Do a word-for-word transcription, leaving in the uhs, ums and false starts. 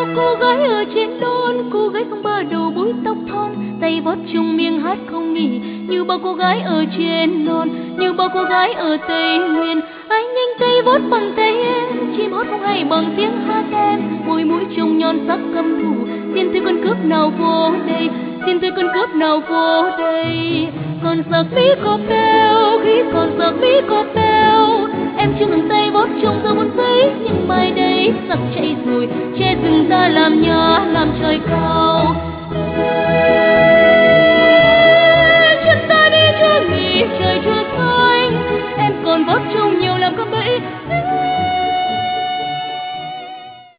cô gái ở trên non, cô gái không bờ đầu búi tóc thon, tay vót chung miệng hát không nghỉ, như bao cô gái ở trên non, như bao cô gái ở Tây Nguyên. Anh nhanh tay vót bằng tay em, chim hót không hay bằng tiếng hát em, môi mũi trông nhon sắc căm thù. Xin tôi con cướp nào vô đây, xin tôi con cướp nào vô đây. Còn giặc Mỹ có beo, khi còn giặc Mỹ có beo, em chưa ngừng tay vót trong giờ buồn giấy, nhưng mai đây giặc chạy rồi, che rừng ra làm nhà làm trời cao.